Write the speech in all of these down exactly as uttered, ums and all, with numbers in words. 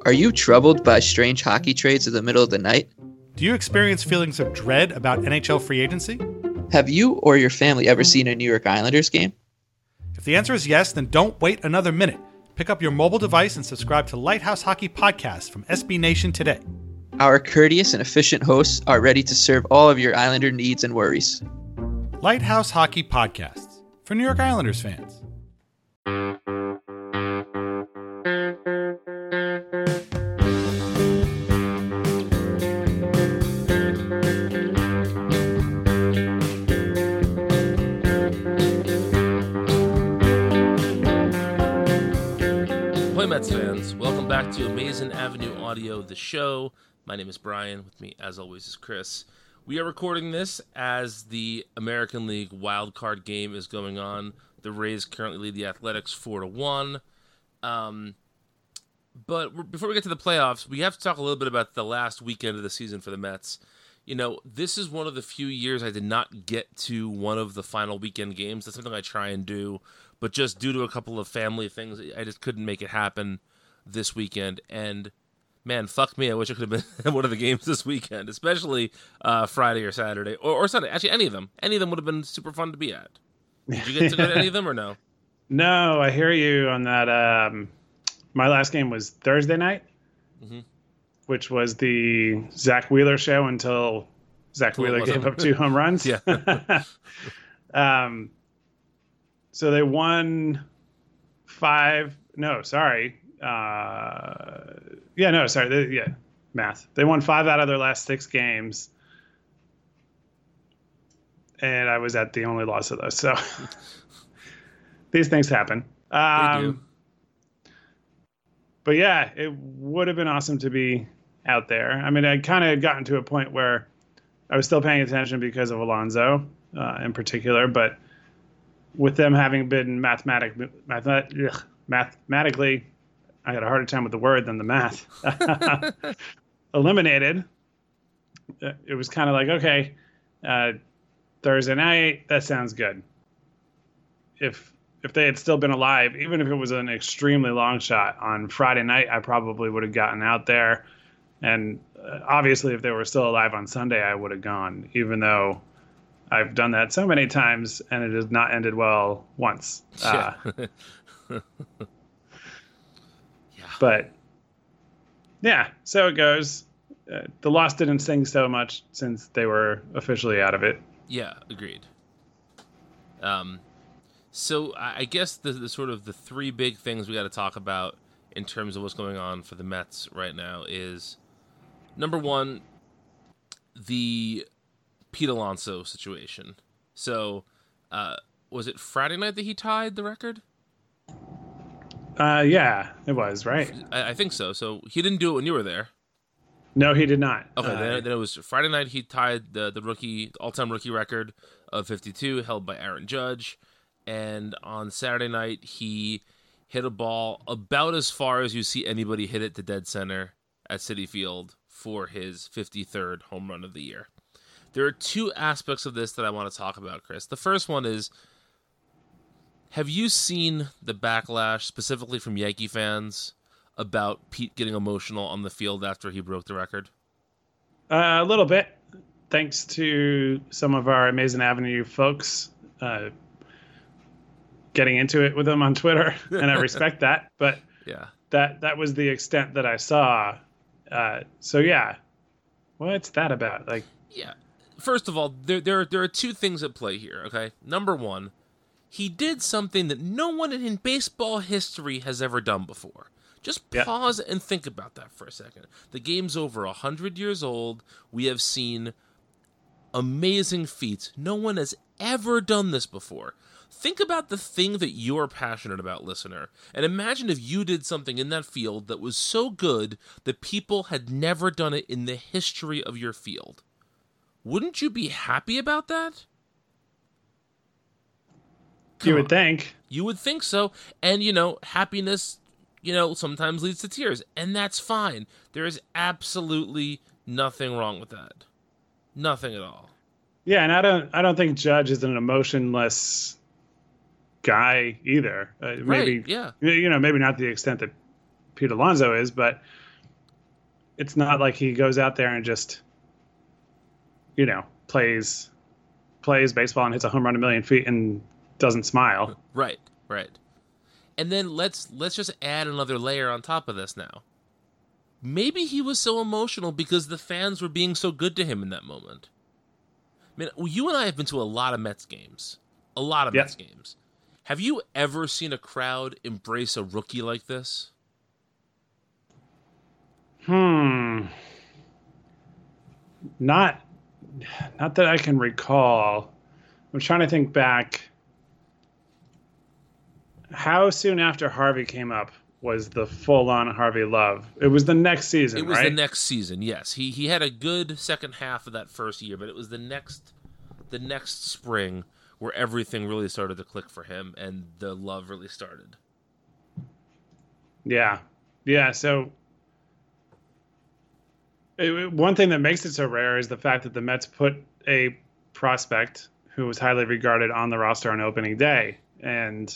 Are you troubled by strange hockey trades in the middle of the night? Do you experience feelings of dread about N H L free agency? Have you or your family ever seen a New York Islanders game? If the answer is yes, then don't wait another minute. Pick up your mobile device and subscribe to Lighthouse Hockey Podcast from S B Nation today. Our courteous and efficient hosts are ready to serve all of your Islander needs and worries. Lighthouse Hockey Podcasts for New York Islanders fans. Mets fans, welcome back to Amazing Avenue Audio, the show. My name is Brian. With me, as always, is Chris. We are recording this as the American League wild card game is going on. The Rays currently lead the Athletics four to one. Um, but before we get to the playoffs, we have to talk a little bit about the last weekend of the season for the Mets. You know, this is one of the few years I did not get to one of the final weekend games. That's something I try and do. But just due to a couple of family things, I just couldn't make it happen this weekend. And, man, fuck me, I wish I could have been at one of the games this weekend, especially uh, Friday or Saturday, or, or Sunday. Actually, any of them. Any of them would have been super fun to be at. Did you get to go to any of them or no? No, I hear you on that. Um, my last game was Thursday night, mm-hmm. which was the Zach Wheeler show until Zach Wheeler gave up two home runs. Yeah. um. So they won five. No, sorry. Uh, yeah, no, sorry. They, yeah, math. They won five out of their last six games, and I was at the only loss of those. So these things happen. Um, they do. But yeah, it would have been awesome to be out there. I mean, I kind of gotten to a point where I was still paying attention because of Alonso uh, in particular, but with them having been mathematic, math, ugh, mathematically, I had a harder time with the word than the math, eliminated, it was kind of like, okay, uh, Thursday night, that sounds good. If if they had still been alive, even if it was an extremely long shot on Friday night, I probably would have gotten out there. And uh, obviously, if they were still alive on Sunday, I would have gone, even though I've done that so many times, and it has not ended well once. Uh, yeah. But, yeah, so it goes. Uh, the loss didn't sting so much since they were officially out of it. Yeah, agreed. Um, so I guess the, the sort of the three big things we got to talk about in terms of what's going on for the Mets right now is, number one, the Pete Alonso situation. So, uh, was it Friday night that he tied the record? Uh, yeah, it was, right? I, I think so. So he didn't do it when you were there. No, he did not. Okay, uh, then, then it was Friday night. He tied the the rookie all-time rookie record of fifty-two, held by Aaron Judge. And on Saturday night, he hit a ball about as far as you see anybody hit it to dead center at Citi Field for his fifty-third home run of the year. There are two aspects of this that I want to talk about, Chris. The first one is, have you seen the backlash, specifically from Yankee fans, about Pete getting emotional on the field after he broke the record? Uh, a little bit, thanks to some of our Amazing Avenue folks uh, getting into it with him on Twitter, and I respect that. But yeah, that that was the extent that I saw. Uh, so yeah, what's that about? Like, yeah. First of all, there, there, there are two things at play here, okay? Number one, he did something that no one in baseball history has ever done before. Just yeah. pause and think about that for a second. The game's over one hundred years old. We have seen amazing feats. No one has ever done this before. Think about the thing that you're passionate about, listener, and imagine if you did something in that field that was so good that people had never done it in the history of your field. Wouldn't you be happy about that? Come you would on. think. You would think so. And, you know, happiness, you know, sometimes leads to tears. And that's fine. There is absolutely nothing wrong with that. Nothing at all. Yeah, and I don't I don't think Judge is an emotionless guy either. Uh, maybe, right, yeah. You know, maybe not the extent that Pete Alonso is, but it's not like he goes out there and just, you know, plays plays baseball and hits a home run a million feet and doesn't smile. Right, right. And then let's let's just add another layer on top of this now. Maybe he was so emotional because the fans were being so good to him in that moment. I mean, you and I have been to a lot of Mets games. A lot of Yep. Mets games. Have you ever seen a crowd embrace a rookie like this? Hmm. Not, not that I can recall. I'm trying to think back. How soon after Harvey came up was the full-on Harvey Love? It was the next season, It was right? the next season, yes. He he had a good second half of that first year, but it was the next the next spring where everything really started to click for him and the love really started. Yeah. Yeah, so it, one thing that makes it so rare is the fact that the Mets put a prospect who was highly regarded on the roster on opening day. And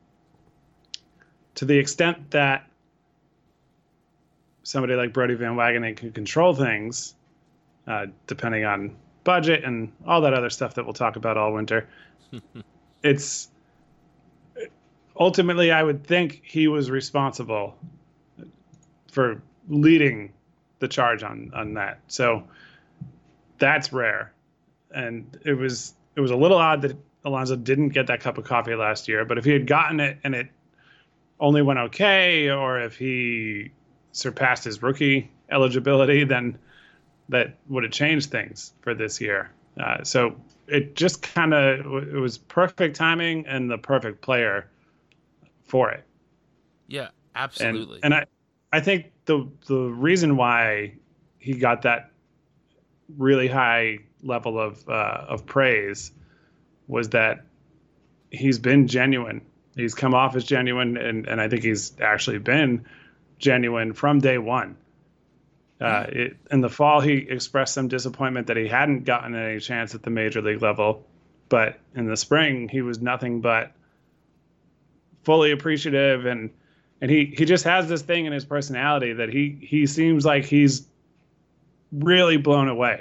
to the extent that somebody like Brodie Van Wagenen can control things, uh, depending on budget and all that other stuff that we'll talk about all winter, it's ultimately, I would think he was responsible for leading the charge on, on that. So that's rare. And it was it was a little odd that Alonso didn't get that cup of coffee last year, but if he had gotten it and it only went okay, or if he surpassed his rookie eligibility, then that would have changed things for this year. Uh, so it just kind of, it was perfect timing and the perfect player for it. Yeah, absolutely. And, and I, I think the the reason why he got that really high level of uh, of praise was that he's been genuine. He's come off as genuine, and, and I think he's actually been genuine from day one. Uh, it, in the fall, he expressed some disappointment that he hadn't gotten any chance at the major league level. But in the spring, he was nothing but fully appreciative. And, and he, he just has this thing in his personality that he, he seems like he's really blown away.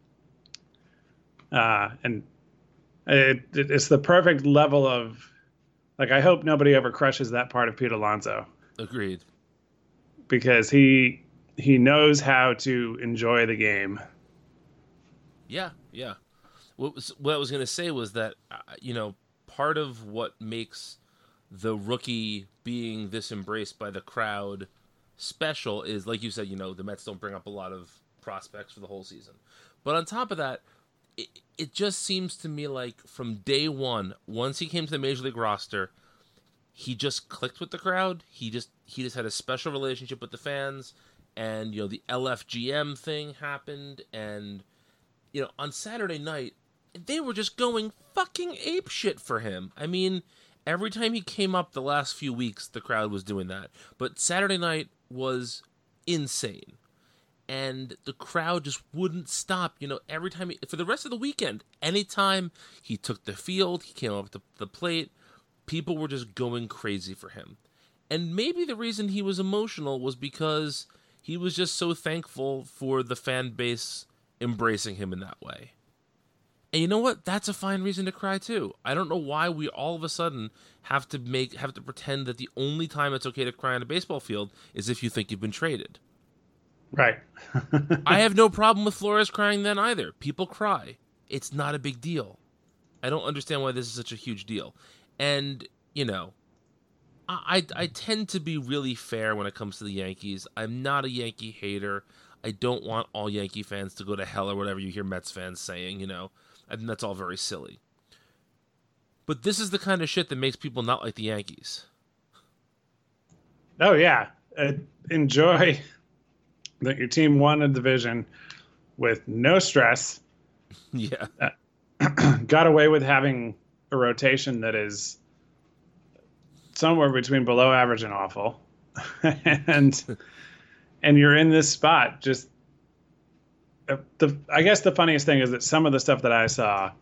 Uh, and it, it, it's the perfect level of, like, I hope nobody ever crushes that part of Pete Alonso. Agreed. Because he... he knows how to enjoy the game. Yeah, yeah. What, was, what I was going to say was that, uh, you know, part of what makes the rookie being this embraced by the crowd special is, like you said, you know, the Mets don't bring up a lot of prospects for the whole season. But on top of that, it, it just seems to me like from day one, once he came to the Major League roster, he just clicked with the crowd. He just he just had a special relationship with the fans. And, you know, the L F G M thing happened, and, you know, on Saturday night, they were just going fucking apeshit for him. I mean, every time he came up the last few weeks, the crowd was doing that. But Saturday night was insane. And the crowd just wouldn't stop, you know, every time, he, for the rest of the weekend, anytime he took the field, he came up to the plate, people were just going crazy for him. And maybe the reason he was emotional was because he was just so thankful for the fan base embracing him in that way. And you know what? That's a fine reason to cry too. I don't know why we all of a sudden have to make have to pretend that the only time it's okay to cry on a baseball field is if you think you've been traded. Right. I have no problem with Flores crying then either. People cry. It's not a big deal. I don't understand why this is such a huge deal. And, you know, I, I tend to be really fair when it comes to the Yankees. I'm not a Yankee hater. I don't want all Yankee fans to go to hell or whatever you hear Mets fans saying, you know. I think that's all very silly. But this is the kind of shit that makes people not like the Yankees. Oh, yeah. Uh, enjoy that your team won a division with no stress. Yeah. Uh, got away with having a rotation that is somewhere between below average and awful. and and you're in this spot. Just uh, the I guess the funniest thing is that some of the stuff that I saw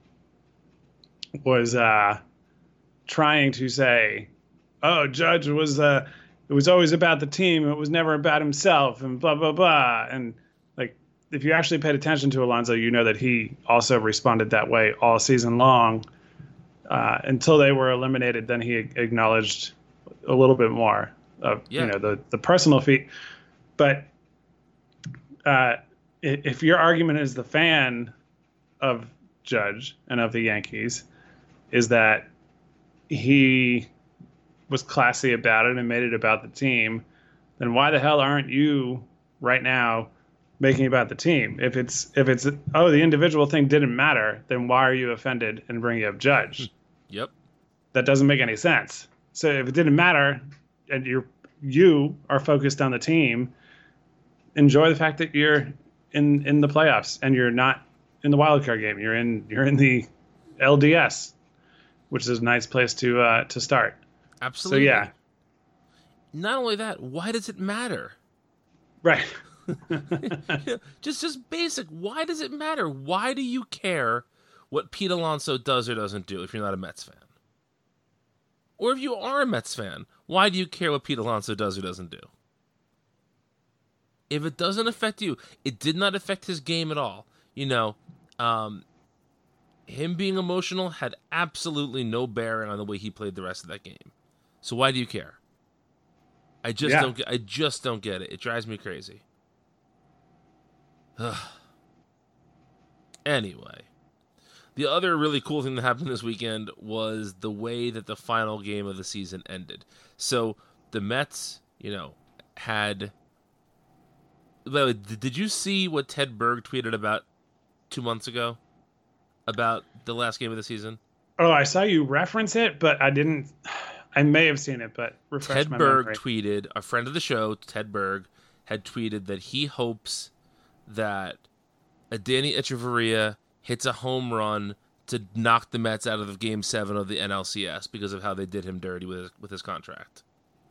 was uh, trying to say, oh, Judge was uh, it was always about the team. It was never about himself and blah, blah, blah. And like, if you actually paid attention to Alonso, you know that he also responded that way all season long uh, until they were eliminated. Then he acknowledged a little bit more of, yeah. you know, the, the personal feat. But uh, if your argument is the fan of Judge and of the Yankees is that he was classy about it and made it about the team, then why the hell aren't you right now making it about the team? If it's if it's oh, the individual thing didn't matter, then why are you offended and bringing up Judge? Yep. That doesn't make any sense. So if it didn't matter and you're you are focused on the team, enjoy the fact that you're in in the playoffs and you're not in the wild card game. You're in you're in the L D S, which is a nice place to uh, to start. Absolutely. So yeah. Not only that, why does it matter? Right. just just basic. Why does it matter? Why do you care what Pete Alonso does or doesn't do if you're not a Mets fan? Or if you are a Mets fan, why do you care what Pete Alonso does or doesn't do? If it doesn't affect you, it did not affect his game at all. You know, um, him being emotional had absolutely no bearing on the way he played the rest of that game. So why do you care? I just yeah. don't get I just don't get it. It drives me crazy. Anyway, the other really cool thing that happened this weekend was the way that the final game of the season ended. So the Mets, you know, had... By the way, did you see what Ted Berg tweeted about two months ago? About the last game of the season? Oh, I saw you reference it, but I didn't... I may have seen it, but refresh Ted my Berg memory. tweeted, a friend of the show, Ted Berg, had tweeted that he hopes that Adeiny Hechavarria hits a home run to knock the Mets out of the Game seven of the N L C S because of how they did him dirty with his, with his contract.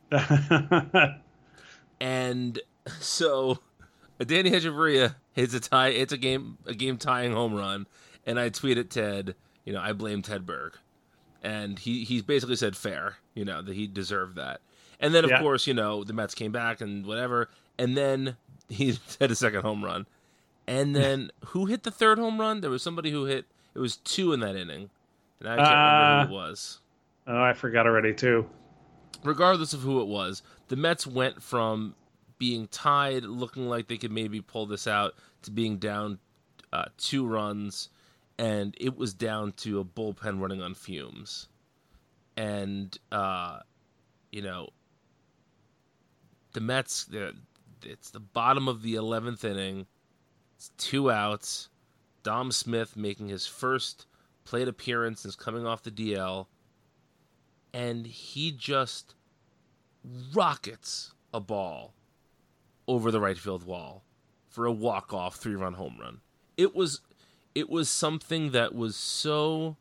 And so Adeiny Hechavarria hits a tie, it's a game a game tying home run, and I tweeted Ted, you know, I blame Ted Berg. And he, he basically said fair, you know, that he deserved that. And then, of yeah. course, you know, the Mets came back and whatever. And then he hit a second home run. And then who hit the third home run? There was somebody who hit, it was two in that inning. And I can't uh, remember who it was. Oh, I forgot already, too. Regardless of who it was, the Mets went from being tied, looking like they could maybe pull this out, to being down uh, two runs. And it was down to a bullpen running on fumes. And, uh, you know, the Mets, it's the bottom of the eleventh inning. It's two outs. Dom Smith making his first plate appearance since coming off the D L. And he just rockets a ball over the right field wall for a walk-off three-run home run. It was... It was something that was so.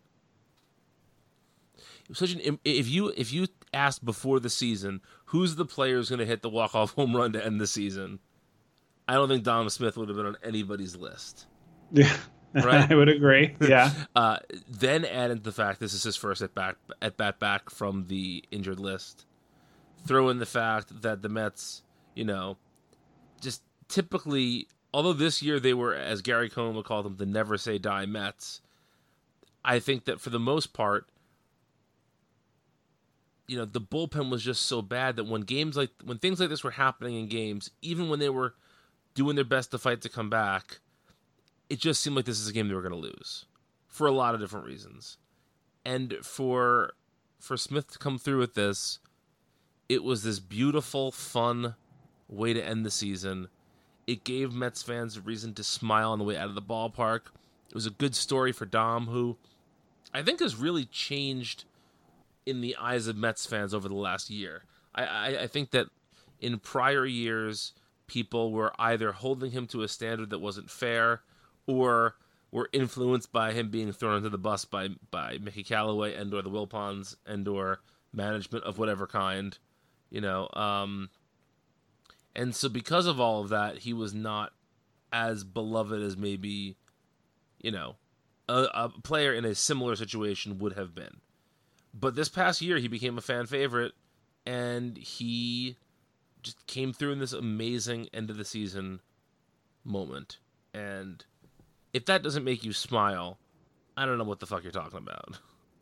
It was such an. If you if you asked before the season who's the player who's going to hit the walk off home run to end the season, I don't think Dom Smith would have been on anybody's list. Yeah, right. I would agree. Yeah. uh, then add into the fact this is his first at bat at bat back from the injured list. Throw in the fact that the Mets, you know, just typically. Although this year they were, as Gary Cohen would call them, the never say die Mets, I think that for the most part, you know, the bullpen was just so bad that when games like when things like this were happening in games, even when they were doing their best to fight to come back, it just seemed like this is a game they were going to lose for a lot of different reasons. And for for Smith to come through with this, it was this beautiful, fun way to end the season. It gave Mets fans a reason to smile on the way out of the ballpark. It was a good story for Dom, who I think has really changed in the eyes of Mets fans over the last year. I, I, I think that in prior years, people were either holding him to a standard that wasn't fair or were influenced by him being thrown into the bus by, by Mickey Callaway and or the Wilpons and or management of whatever kind, you know, um... And so because of all of that, he was not as beloved as maybe, you know, a, a player in a similar situation would have been. But this past year, he became a fan favorite, and he just came through in this amazing end of the season moment. And if that doesn't make you smile, I don't know what the fuck you're talking about.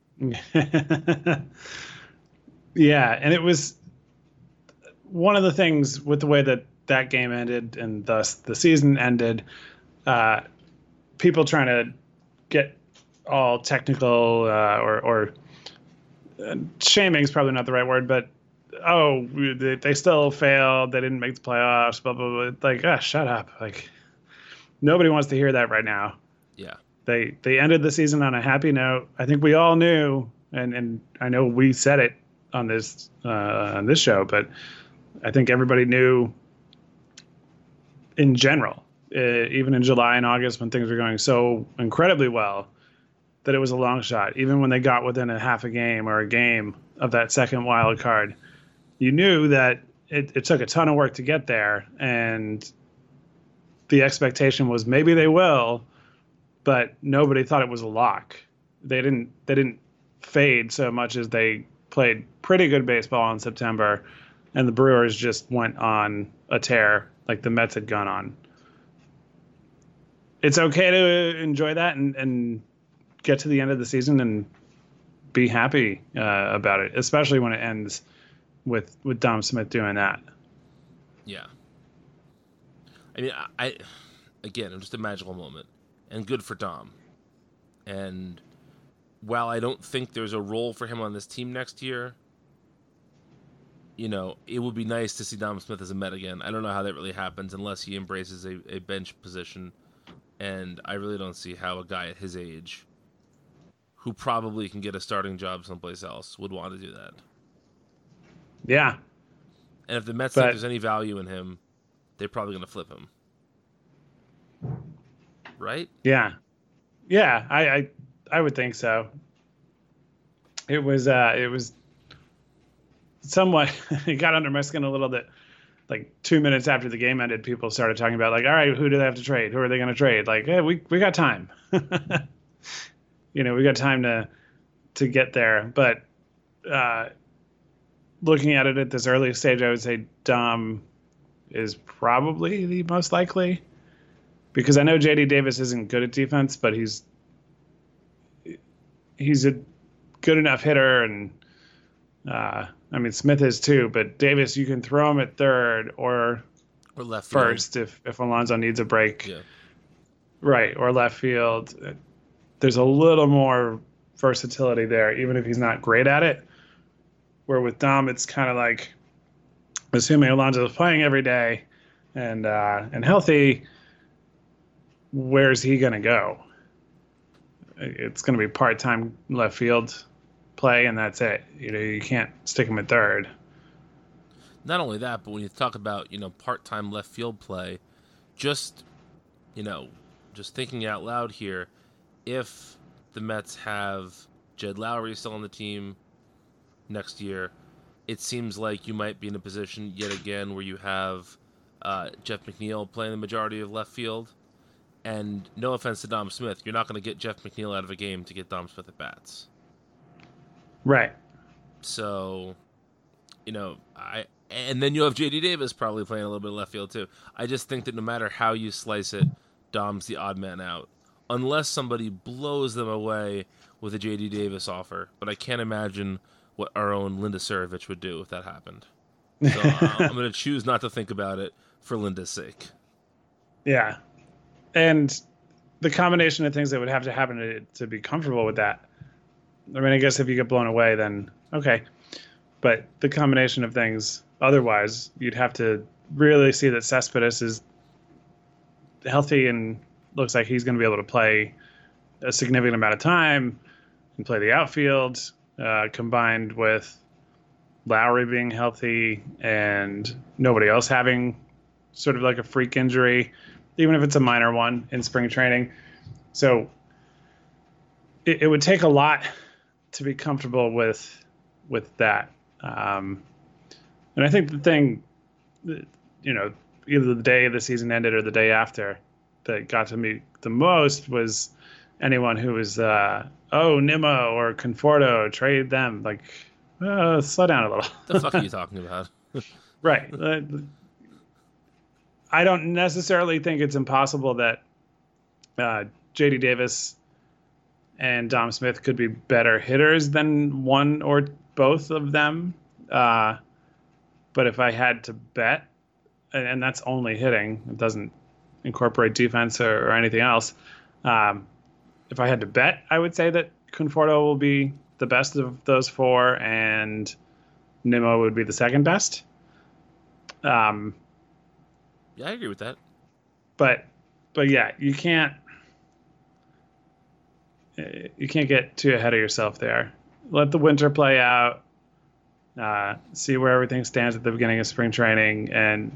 Yeah, and it was one of the things with the way that that game ended and thus the season ended, uh, people trying to get all technical uh, or, or uh, shaming is probably not the right word, but oh, they, they still failed. They didn't make the playoffs, blah, blah, blah. Like, ah, shut up. Like, nobody wants to hear that right now. Yeah. They they ended the season on a happy note. I think we all knew, and, and I know we said it on this uh, on this show, but I think everybody knew in general, uh, even in July and August when things were going so incredibly well, that it was a long shot. Even when they got within a half a game or a game of that second wild card, you knew that it, it took a ton of work to get there, and the expectation was maybe they will, but nobody thought it was a lock. They didn't they didn't fade so much as they played pretty good baseball in September, and the Brewers just went on a tear like the Mets had gone on. It's okay to enjoy that and, and get to the end of the season and be happy uh, about it, especially when it ends with, with Dom Smith doing that. Yeah. I mean, I, I again, just a magical moment, and good for Dom. And while I don't think there's a role for him on this team next year, you know, it would be nice to see Dom Smith as a Met again. I don't know how that really happens unless he embraces a, a bench position. And I really don't see how a guy at his age, who probably can get a starting job someplace else, would want to do that. Yeah. And if the Mets but, think there's any value in him, they're probably going to flip him. Right? Yeah. Yeah, I, I I would think so. It was uh it was somewhat it got under my skin a little bit. Like two minutes after the game ended, people started talking about like, all right, who do they have to trade? Who are they going to trade? Like, hey, we we got time. You know, we got time to to get there. But uh, looking at it at this early stage, I would say Dom is probably the most likely, because I know J D Davis isn't good at defense, but he's he's a good enough hitter, and uh, I mean Smith is too. But Davis, you can throw him at third or or left field. first if if Alonso needs a break, Yeah. right, or left field. There's a little more versatility there, even if he's not great at it. Where with Dom, it's kind of like, assuming Alonso is playing every day and uh, and healthy, where's he going to go? It's going to be part-time left field play, and that's it. You know, you can't stick him at third. Not only that, but when you talk about, you know, part-time left field play, just, you know, just thinking out loud here, if the Mets have Jed Lowry still on the team next year, it seems like you might be in a position yet again where you have uh, Jeff McNeil playing the majority of left field. And no offense to Dom Smith, you're not going to get Jeff McNeil out of a game to get Dom Smith at bats. Right. So, you know, I and then you have J D Davis probably playing a little bit of left field too. I just think that no matter how you slice it, Dom's the odd man out. Unless somebody blows them away with a J D Davis offer. But I can't imagine what our own Linda Surovich would do if that happened. So uh, I'm going to choose not to think about it for Linda's sake. Yeah. And the combination of things that would have to happen to, to be comfortable with that. I mean, I guess if you get blown away, then okay. But the combination of things, otherwise, you'd have to really see that Cespedes is healthy and looks like he's going to be able to play a significant amount of time and play the outfield, uh, combined with Lowry being healthy and nobody else having sort of like a freak injury, even if it's a minor one in spring training. So it, it would take a lot to be comfortable with with that. Um, and I think the thing, you know, either the day the season ended or the day after, that got to me the most was anyone who was, uh, oh, Nimmo or Conforto, trade them. Like, uh, slow down a little. What the fuck are you talking about? Right. Uh, I don't necessarily think it's impossible that uh, J D Davis and Dom Smith could be better hitters than one or both of them. Uh, but if I had to bet, and, and that's only hitting, it doesn't incorporate defense or, or anything else. Um, if I had to bet, I would say that Conforto will be the best of those four, and Nimmo would be the second best. Um, yeah, I agree with that. But, but yeah, you can't you can't get too ahead of yourself there. Let the winter play out. Uh, see where everything stands at the beginning of spring training, and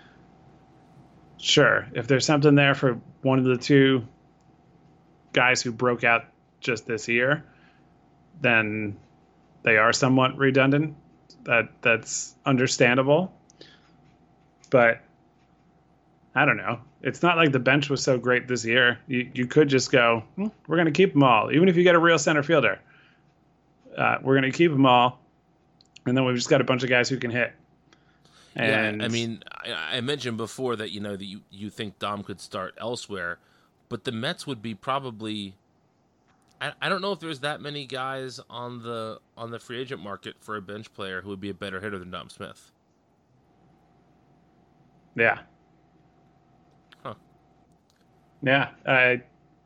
sure, if there's something there for one of the two guys who broke out just this year, then they are somewhat redundant. That that's understandable. But I don't know. It's not like the bench was so great this year. You you could just go, hmm, we're going to keep them all, even if you get a real center fielder. Uh, we're going to keep them all, and then we've just got a bunch of guys who can hit. And yeah, I mean, I, I mentioned before that you know that you, you think Dom could start elsewhere, but the Mets would be probably. I, I don't know if there's that many guys on the on the free agent market for a bench player who would be a better hitter than Dom Smith. Yeah. Huh. Yeah. I.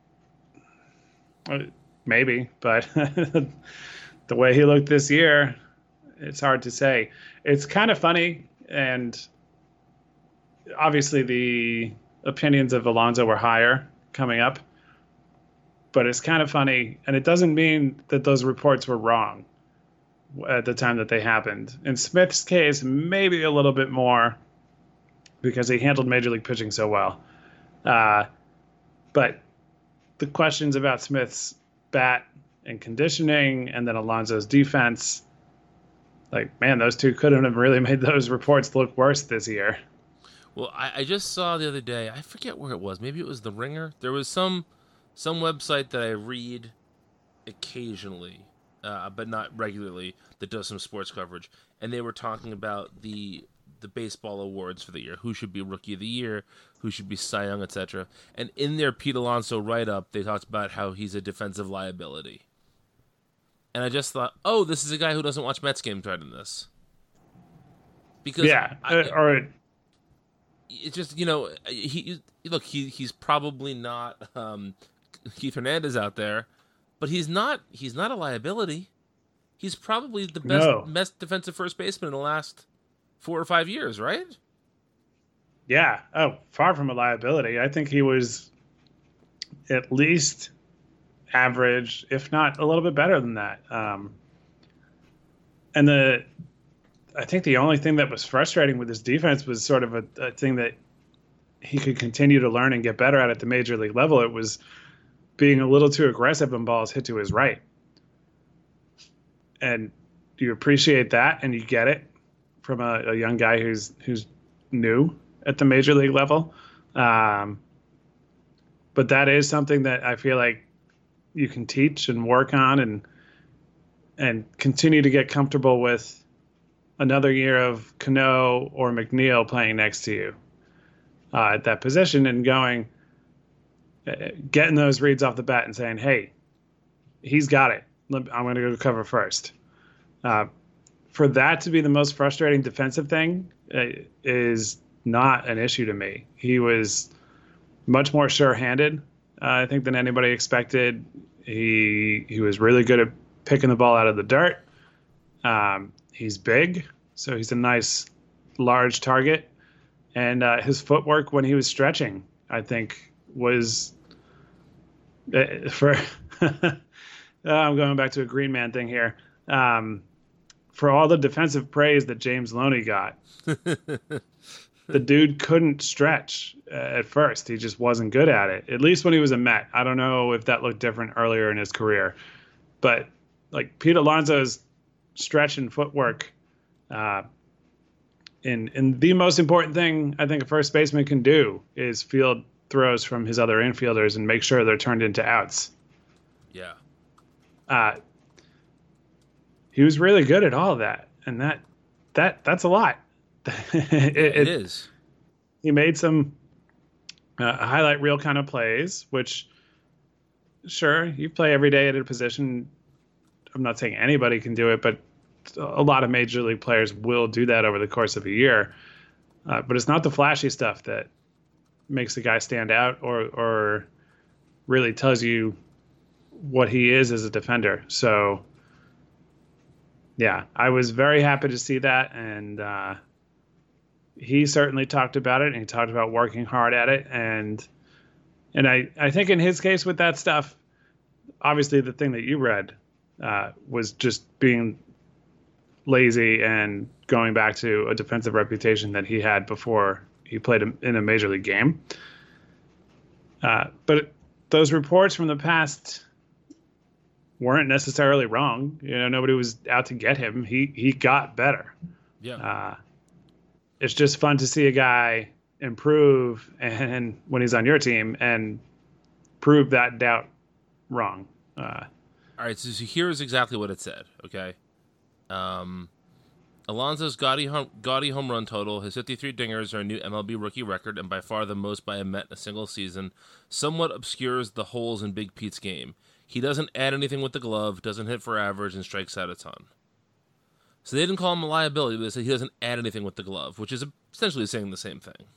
Maybe, but the way he looked this year, it's hard to say. It's kind of funny, and obviously the opinions of Alonso were higher coming up, but it's kind of funny, and it doesn't mean that those reports were wrong at the time that they happened. In Smith's case, maybe a little bit more because he handled Major League pitching so well. Uh, but the questions about Smith's bat and conditioning, and then Alonso's defense, like, man, those two couldn't have really made those reports look worse this year. Well, I, I just saw the other day, I forget where it was. Maybe it was The Ringer. There was some some website that I read occasionally, uh, but not regularly, that does some sports coverage. And they were talking about the the baseball awards for the year. Who should be Rookie of the Year, who should be Cy Young, et cetera. And in their Pete Alonso write-up, they talked about how he's a defensive liability. And I just thought, oh, this is a guy who doesn't watch Mets games right in this. Because yeah, I, uh, or it's just, you know, he look, he he's probably not um, Keith Hernandez out there, but he's not he's not a liability. He's probably the best no. best defensive first baseman in the last four or five years, right? Yeah. Oh, far from a liability. I think he was at least average, if not a little bit better than that. Um, and the, I think the only thing that was frustrating with his defense was sort of a, a thing that he could continue to learn and get better at at the major league level. It was being a little too aggressive when balls hit to his right. And you appreciate that, and you get it from a, a young guy who's who's new at the major league level. Um, but that is something that I feel like you can teach and work on, and and continue to get comfortable with another year of Cano or McNeil playing next to you uh, at that position, and going, getting those reads off the bat and saying, hey, he's got it. I'm going to go cover first. Uh, for that to be the most frustrating defensive thing uh, is not an issue to me. He was much more sure-handed, uh, I think, than anybody expected. He he was really good at picking the ball out of the dirt. Um, he's big, so he's a nice, large target. And uh, his footwork when he was stretching, I think, was uh, for. I'm going back to a Green Man thing here. Um, for all the defensive praise that James Loney got, the dude couldn't stretch uh, at first. He just wasn't good at it, at least when he was a Met. I don't know if that looked different earlier in his career. But, like, Pete Alonso's stretch and footwork, uh, in, in the most important thing I think a first baseman can do is field throws from his other infielders and make sure they're turned into outs. Yeah. Uh, he was really good at all of that, and that that that's a lot. it, it, it, it is. He made some uh, highlight reel kind of plays, which, sure, you play every day at a position. I'm not saying anybody can do it, but a lot of major league players will do that over the course of a year. Uh, but it's not the flashy stuff that makes the guy stand out or or really tells you what he is as a defender. So, yeah, I was very happy to see that. And uh, he certainly talked about it, and he talked about working hard at it. And and I, I think in his case with that stuff, obviously the thing that you read uh, was just being lazy and going back to a defensive reputation that he had before he played in a major league game. Uh, but those reports from the past weren't necessarily wrong. You know, nobody was out to get him. He he got better. Yeah. Uh, it's just fun to see a guy improve and when he's on your team and prove that doubt wrong. Uh, All right, so here's exactly what it said, okay? Um, Alonso's gaudy home, gaudy home run total, his fifty-three dingers are a new M L B rookie record and by far the most by a Met in a single season, somewhat obscures the holes in Big Pete's game. He doesn't add anything with the glove, doesn't hit for average, and strikes out a ton. So they didn't call him a liability, but they said he doesn't add anything with the glove, which is essentially saying the same thing.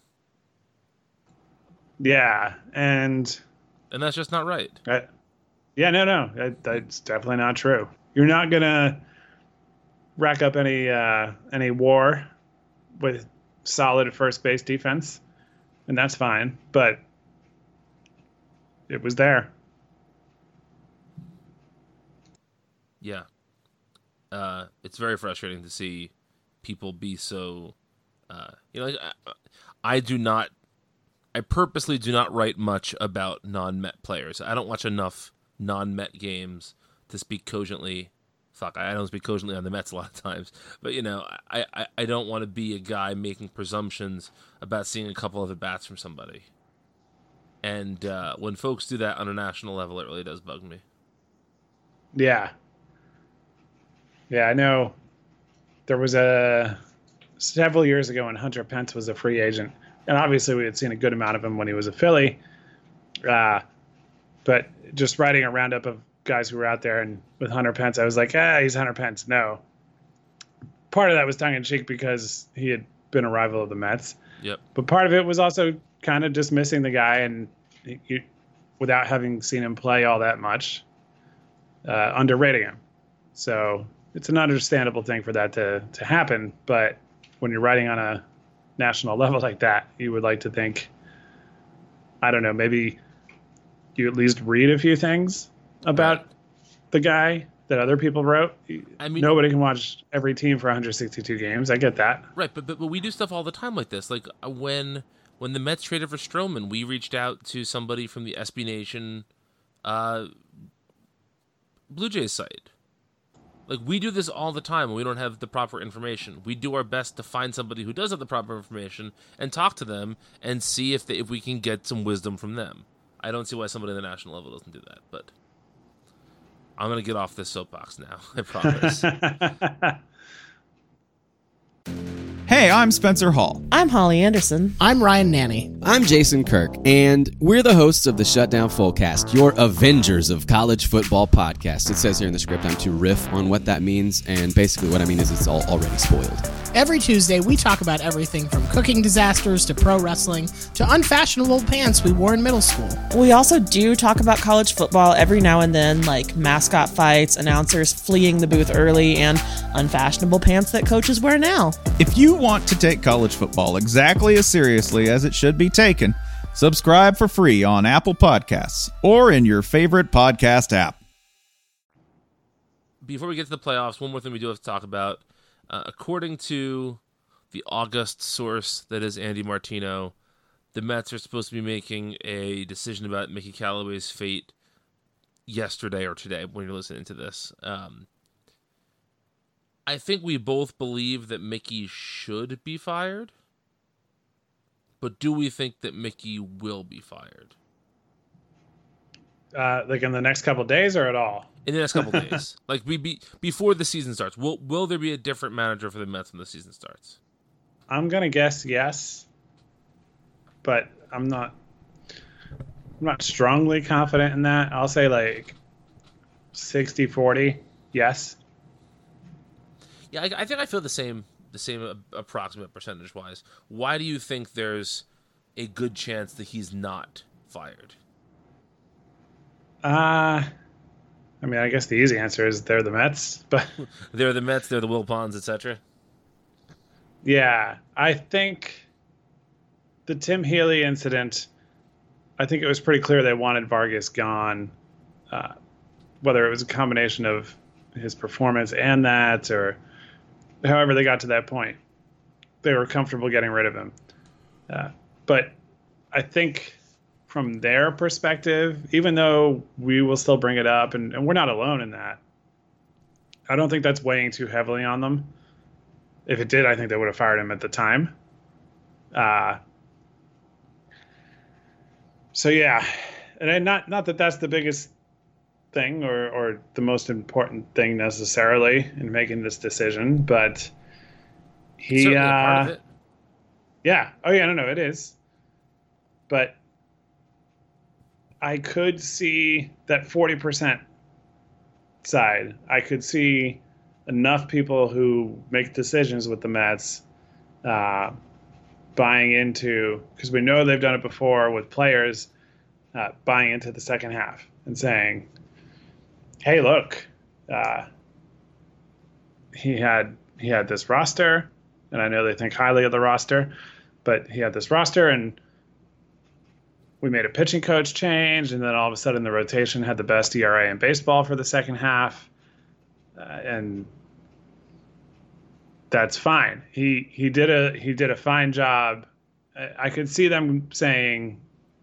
Yeah, and... And that's just not right. Uh, yeah, no, no, that, that's definitely not true. You're not going to rack up any uh, any war with solid first base defense, and that's fine, but it was there. Yeah. Uh, it's very frustrating to see people be so, uh, you know, like, I, I do not, I purposely do not write much about non-Met players. I don't watch enough non-Met games to speak cogently. Fuck, I don't speak cogently on the Mets a lot of times, but you know, I, I, I don't want to be a guy making presumptions about seeing a couple of at-bats from somebody. And uh, when folks do that on a national level, it really does bug me. Yeah. Yeah, I know there was a several years ago when Hunter Pence was a free agent, and obviously we had seen a good amount of him when he was a Philly. Uh, but just writing a roundup of guys who were out there, and with Hunter Pence, I was like, ah, he's Hunter Pence. No. Part of that was tongue-in-cheek because he had been a rival of the Mets. Yep. But part of it was also kind of dismissing the guy and he, without having seen him play all that much, uh, underrating him. So it's an understandable thing for that to, to happen. But when you're writing on a national level like that, you would like to think, I don't know, maybe you at least read a few things about right. the guy that other people wrote. I mean, nobody can watch every team for one hundred sixty-two games. I get that. Right, but, but but we do stuff all the time like this. Like when when the Mets traded for Stroman, we reached out to somebody from the S B Nation uh, Blue Jays site. Like, we do this all the time when we don't have the proper information. We do our best to find somebody who does have the proper information and talk to them and see if they, if we can get some wisdom from them. I don't see why somebody at the national level doesn't do that, but I'm going to get off this soapbox now. I promise. Hey, I'm Spencer Hall. I'm Holly Anderson. I'm Ryan Nanny. I'm Jason Kirk, and we're the hosts of the Shutdown Fullcast, your Avengers of College Football podcast. It says here in the script I'm to riff on what that means, and basically what I mean is it's all already spoiled. Every Tuesday, we talk about everything from cooking disasters to pro wrestling to unfashionable pants we wore in middle school. We also do talk about college football every now and then, like mascot fights, announcers fleeing the booth early, and unfashionable pants that coaches wear now. If you want to take college football exactly as seriously as it should be taken, subscribe for free on Apple Podcasts or in your favorite podcast app. Before we get to the playoffs, one more thing we do have to talk about. Uh, according to the August source that is Andy Martino, the Mets are supposed to be making a decision about Mickey Callaway's fate yesterday or today when you're listening to this. Um, I think we both believe that Mickey should be fired, but do we think that Mickey will be fired? Uh, like in the next couple of days or at all? In the next couple of days. Like we be, before the season starts. Will will there be a different manager for the Mets when the season starts? I'm gonna guess yes, but I'm not. I'm not strongly confident in that. I'll say like sixty forty. Yes. Yeah, I, I think I feel the same. The same uh, approximate percentage wise. Why do you think there's a good chance that he's not fired? Uh, I mean, I guess the easy answer is they're the Mets, but They're the Mets, they're the Wilpons, et cetera. yeah, I think the Tim Healy incident, I think it was pretty clear they wanted Vargas gone, uh, whether it was a combination of his performance and that, or however they got to that point. They were comfortable getting rid of him. Uh, but I think from their perspective, even though we will still bring it up, and, and we're not alone in that, I don't think that's weighing too heavily on them. If it did, I think they would have fired him at the time. Uh, so, yeah. And I, not not that that's the biggest thing or, or the most important thing necessarily in making this decision, but he... Certainly a uh, part of it. Yeah. Oh, yeah, no, no, it is. But I could see that forty percent side. I could see enough people who make decisions with the Mets uh, buying into, because we know they've done it before with players, uh, buying into the second half and saying, hey, look, uh, he had he had this roster, and I know they think highly of the roster, but he had this roster, and we made a pitching coach change, and then all of a sudden the rotation had the best E R A in baseball for the second half, uh, and that's fine. He he did a he did a fine job. I, I could see them saying,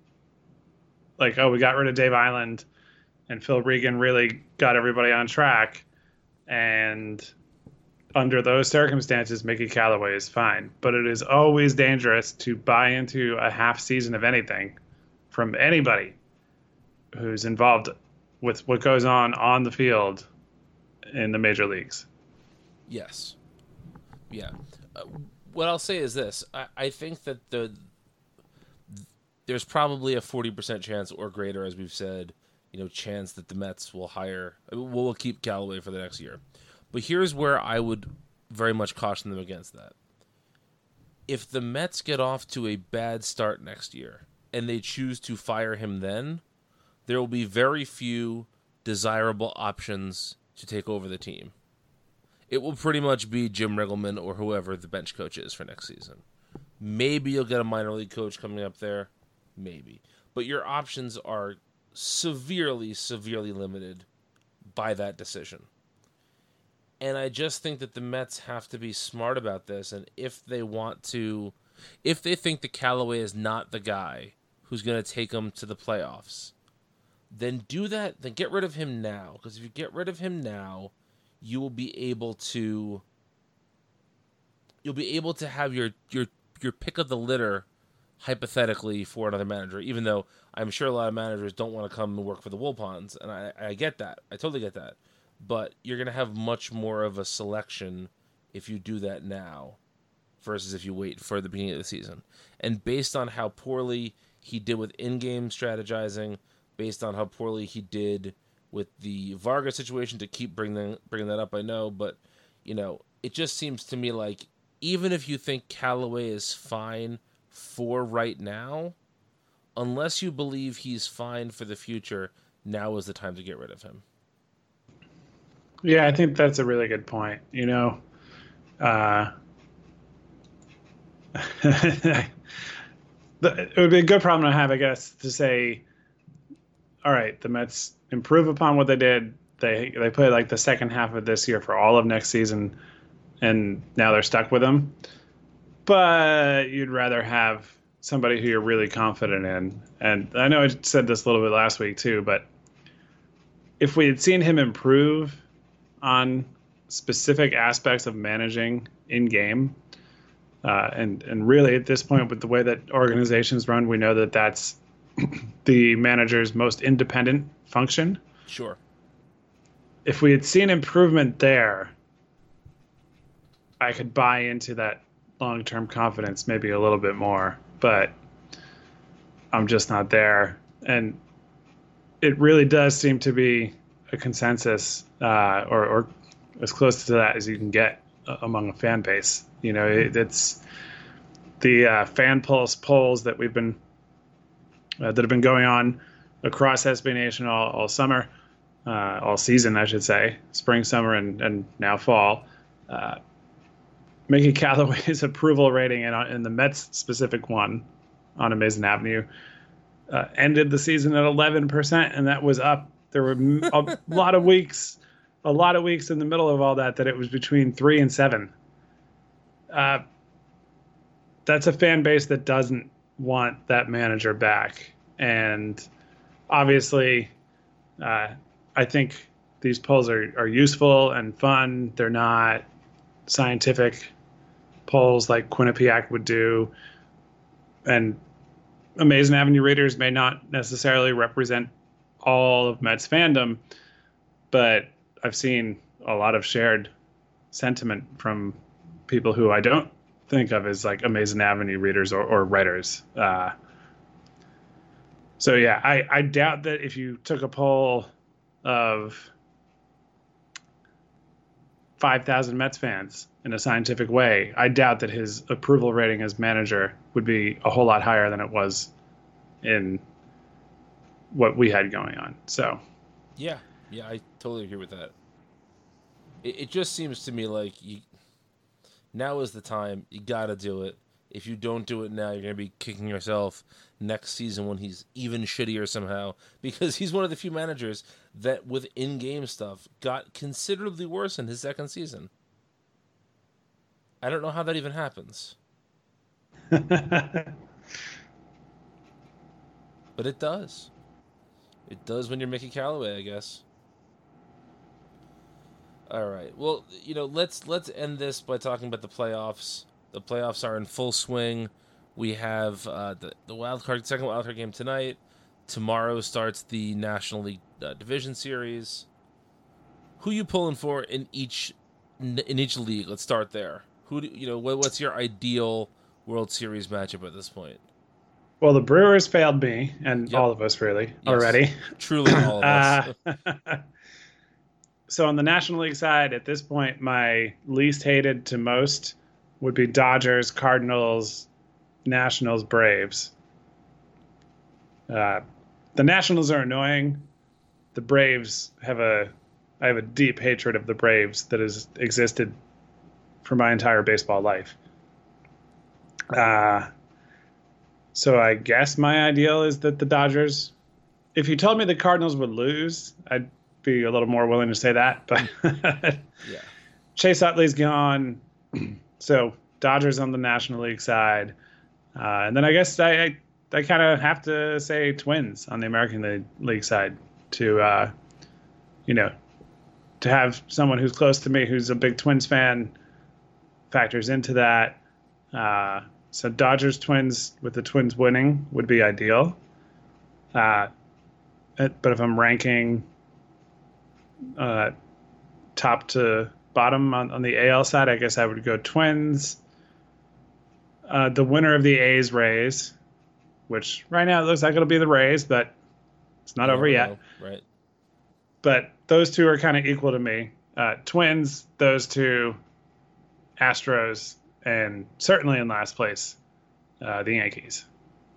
like, oh, we got rid of Dave Island, and Phil Regan really got everybody on track, and under those circumstances, Mickey Callaway is fine. But it is always dangerous to buy into a half season of anything from anybody who's involved with what goes on on the field in the major leagues. Yes. Yeah. Uh, what I'll say is this. I, I think that the there's probably a forty percent chance or greater, as we've said, you know, chance that the Mets will hire, will will keep Callaway for the next year. But here's where I would very much caution them against that. If the Mets get off to a bad start next year and they choose to fire him then, there will be very few desirable options to take over the team. It will pretty much be Jim Riggleman or whoever the bench coach is for next season. Maybe you'll get a minor league coach coming up there. Maybe. But your options are severely, severely limited by that decision. And I just think that the Mets have to be smart about this. And if they want to, if they think that Callaway is not the guy who's going to take them to the playoffs, then do that. Then get rid of him now. Because if you get rid of him now, you will be able to, you'll be able to have your your your pick of the litter, hypothetically, for another manager. Even though I'm sure a lot of managers don't want to come and work for the Wilpons, and I, I get that. I totally get that. But you're going to have much more of a selection if you do that now versus if you wait for the beginning of the season. And based on how poorly he did with in-game strategizing, based on how poorly he did with the Vargas situation, to keep bringing bringing that up, I know, but, you know, it just seems to me like even if you think Callaway is fine for right now, unless you believe he's fine for the future, now is the time to get rid of him. Yeah, I think that's a really good point. You know, uh, it would be a good problem to have, I guess, to say, all right, the Mets improve upon what they did. They they played like the second half of this year for all of next season, and now they're stuck with them. But you'd rather have somebody who you're really confident in. And I know I said this a little bit last week too, but if we had seen him improve on specific aspects of managing in-game, uh, and, and really at this point with the way that organizations run, we know that that's the manager's most independent function. Sure. If we had seen improvement there, I could buy into that long-term confidence maybe a little bit more, but I'm just not there. And it really does seem to be a consensus, uh, or, or as close to that as you can get uh, among a fan base. You know, it, it's the uh, fan pulse polls that we've been uh, that have been going on across S B Nation all, all summer, uh, all season, I should say, spring, summer, and, and now fall. Uh, Mickey Callaway's approval rating in, in the Mets specific one on Amazing Avenue uh, ended the season at eleven percent, and that was up. There were a lot of weeks, a lot of weeks in the middle of all that, that it was between three and seven. Uh, that's a fan base that doesn't want that manager back. And obviously, uh, I think these polls are, are useful and fun. They're not scientific polls like Quinnipiac would do. And Amazing Avenue readers may not necessarily represent all of Mets fandom, but I've seen a lot of shared sentiment from people who I don't think of as like Amazing Avenue readers or, or writers. Uh, so yeah, I, I doubt that if you took a poll of five thousand Mets fans in a scientific way, I doubt that his approval rating as manager would be a whole lot higher than it was in what we had going on. So yeah, yeah, I totally agree with that. It, it just seems to me like you, now is the time. You got to do it. If you don't do it now, you're going to be kicking yourself next season when he's even shittier somehow, because he's one of the few managers that with in-game stuff got considerably worse in his second season. I don't know how that even happens. But it does. It does when you're Mickey Callaway, I guess. All right. Well, you know, let's let's end this by talking about the playoffs. The playoffs are in full swing. We have uh, the the wild card, second wild card game tonight. Tomorrow starts the National League uh, Division Series. Who you pulling for in each in each league? Let's start there. Who do, you know? What, what's your ideal World Series matchup at this point? Well, the Brewers failed me and Yep. all of us really Yes. already. Truly all of us. Uh, so on the National League side, at this point, my least hated to most would be Dodgers, Cardinals, Nationals, Braves. Uh, the Nationals are annoying. The Braves have a, I have a deep hatred of the Braves that has existed for my entire baseball life. Uh, so I guess my ideal is that the Dodgers, if you told me the Cardinals would lose, I'd be a little more willing to say that, but Yeah. Chase Utley's gone. So Dodgers on the National League side. Uh, and then I guess I, I, I kind of have to say Twins on the American League, League side to, uh, you know, to have someone who's close to me, who's a big Twins fan, factors into that. Uh, so Dodgers Twins with the Twins winning would be ideal. Uh, but if I'm ranking uh, top to bottom on, on the A L side, I guess I would go Twins. Uh, the winner of the A's Rays, which right now it looks like it'll be the Rays, but it's not You over never yet. know, right. But those two are kind of equal to me. Uh, Twins, those two, Astros, and certainly in last place, uh, the Yankees.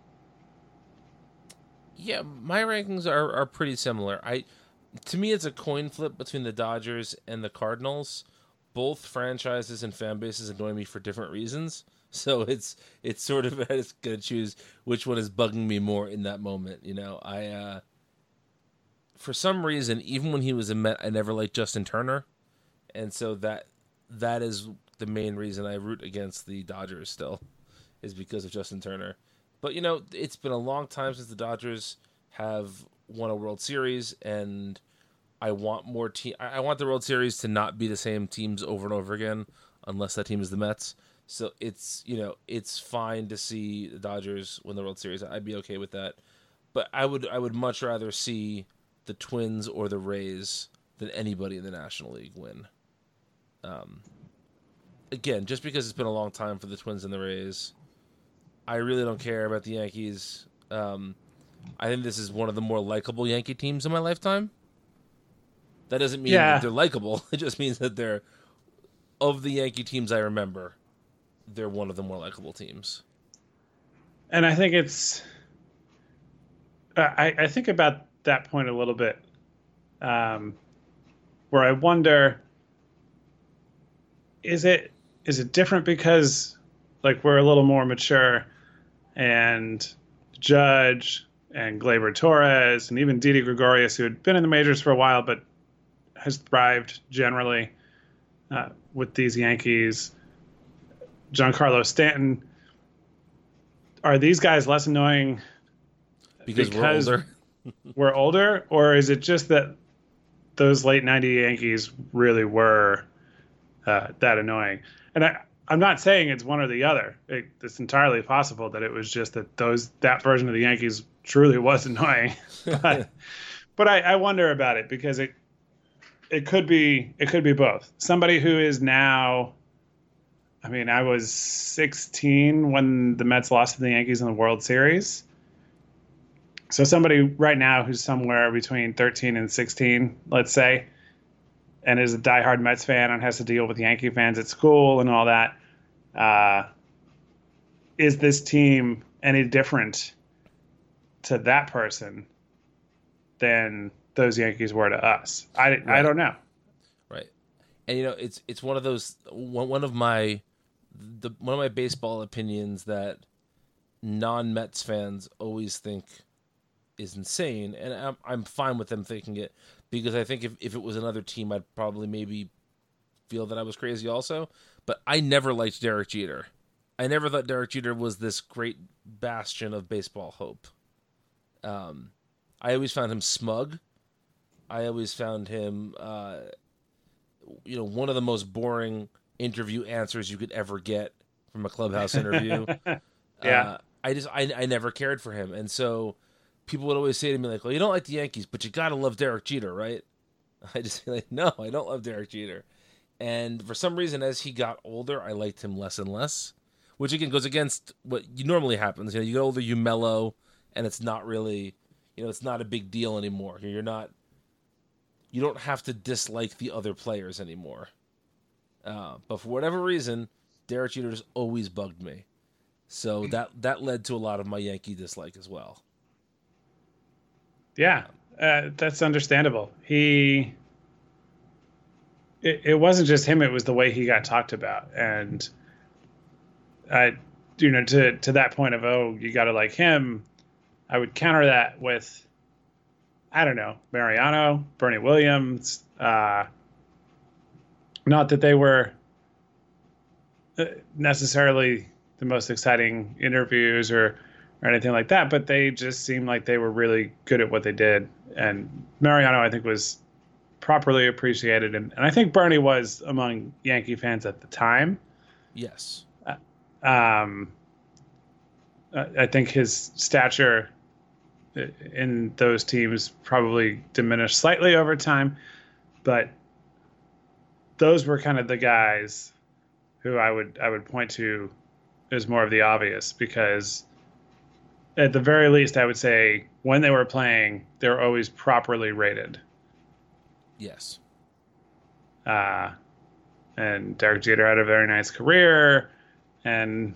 Yeah, my rankings are, are pretty similar. I, to me, it's a coin flip between the Dodgers and the Cardinals. Both franchises and fan bases annoy me for different reasons, so it's it's sort of I just gotta choose which one is bugging me more in that moment. You know, I uh, for some reason, even when he was a Met, I never liked Justin Turner, and so that that is the main reason I root against the Dodgers still, is because of Justin Turner. But, you know, it's been a long time since the Dodgers have won a World Series, and I want more team. I want the World Series to not be the same teams over and over again, unless that team is the Mets. So it's, you know, it's fine to see the Dodgers win the World Series. I'd be okay with that. But I would I would much rather see the Twins or the Rays than anybody in the National League win. Um, again, just because it's been a long time for the Twins and the Rays, I really don't care about the Yankees. Um, I think this is one of the more likable Yankee teams in my lifetime. That doesn't mean Yeah. that they're likable. It just means that they're, of the Yankee teams I remember, they're one of the more likable teams. And I think it's, I, I think about that point a little bit, um, where I wonder, is it is it different because like we're a little more mature, and Judge and Gleyber Torres and even Didi Gregorius, who had been in the majors for a while but has thrived generally uh, with these Yankees, Giancarlo Stanton. Are these guys less annoying Because, because we're older. we're older, or is it just that those late nineties Yankees really were uh, that annoying? And I, I'm not saying it's one or the other. It, it's entirely possible that it was just that those that version of the Yankees truly was annoying. but but I, I wonder about it because it it could be it could be both. Somebody who is now, I mean, I was sixteen when the Mets lost to the Yankees in the World Series. So somebody right now who's somewhere between thirteen and sixteen, let's say, and is a diehard Mets fan and has to deal with Yankee fans at school and all that, uh, is this team any different to that person than those Yankees were to us? I, Right. I don't know. Right. And you know, it's it's one of those one, one of my the one of my baseball opinions that non-Mets fans always think is insane, and I'm I'm fine with them thinking it, because I think if, if it was another team, I'd probably maybe feel that I was crazy also. But I never liked Derek Jeter. I never thought Derek Jeter was this great bastion of baseball hope. Um, I always found him smug. I always found him, uh, you know, one of the most boring interview answers you could ever get from a clubhouse interview. Yeah. Uh, I just I I never cared for him, and so people would always say to me like, "Well, you don't like the Yankees, but you gotta love Derek Jeter, right?" I just say like, "No, I don't love Derek Jeter." And for some reason, as he got older, I liked him less and less, which again goes against what you normally happens. You know, you get older, you mellow, and it's not really, you know, it's not a big deal anymore. You're not, you don't have to dislike the other players anymore. Uh, but for whatever reason, Derek Jeter just always bugged me. So that that led to a lot of my Yankee dislike as well. Yeah, uh, that's understandable. He, it, it wasn't just him; it was the way he got talked about, and I, you know, to to that point of oh, you got to like him. I would counter that with, I don't know, Mariano, Bernie Williams. Uh, not that they were necessarily the most exciting interviews or. or anything like that, but they just seemed like they were really good at what they did. And Mariano, I think, was properly appreciated. And, and I think Bernie was among Yankee fans at the time. Yes. Um, I think his stature in those teams probably diminished slightly over time, but those were kind of the guys who I would I would point to as more of the obvious, because at the very least, I would say when they were playing, they were always properly rated. Yes. Uh, and Derek Jeter had a very nice career, and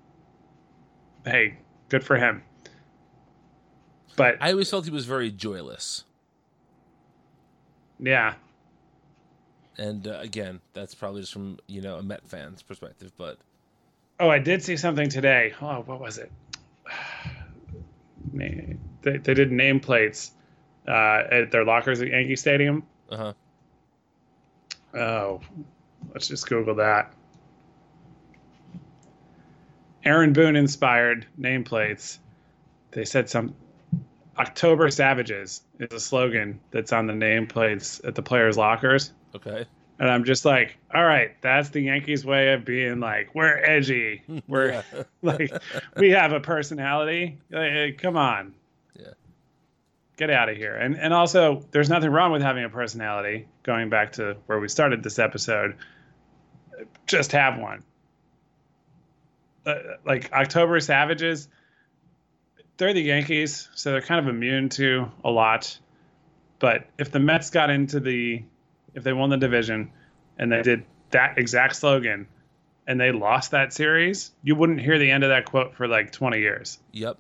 hey, good for him. But I always felt he was very joyless. yeah, And uh, again, that's probably just from, you know, a Met fan's perspective, but oh, I did see something today. Oh, what was it? They, they did nameplates uh, at their lockers at Yankee Stadium. uh-huh. Oh, let's just Google that. Aaron Boone inspired nameplates. They said some October Savages is a slogan that's on the nameplates at the players' lockers. Okay. And I'm just like, all right, that's the Yankees way of being like, we're edgy. We're Yeah. like, we have a personality. Like, come on. Yeah. Get out of here. And and also, there's nothing wrong with having a personality. Going back to where we started this episode, just have one. Uh, like October Savages, they're the Yankees, so they're kind of immune to a lot. But if the Mets got into the, if they won the division and they did that exact slogan and they lost that series, you wouldn't hear the end of that quote for like twenty years. Yep.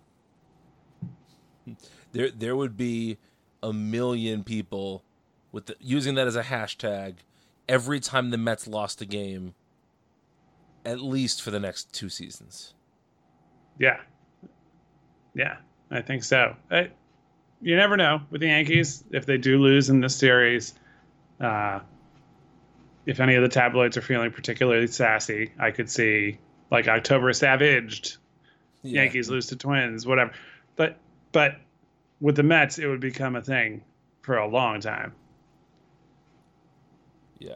There there would be a million people with the, using that as a hashtag every time the Mets lost a game, at least for the next two seasons. Yeah. Yeah, I think so. I, you never know with the Yankees if they do lose in this series. Uh, if any of the tabloids are feeling particularly sassy, I could see like October Savaged, yeah. Yankees lose to Twins, whatever. But but with the Mets, it would become a thing for a long time. Yeah.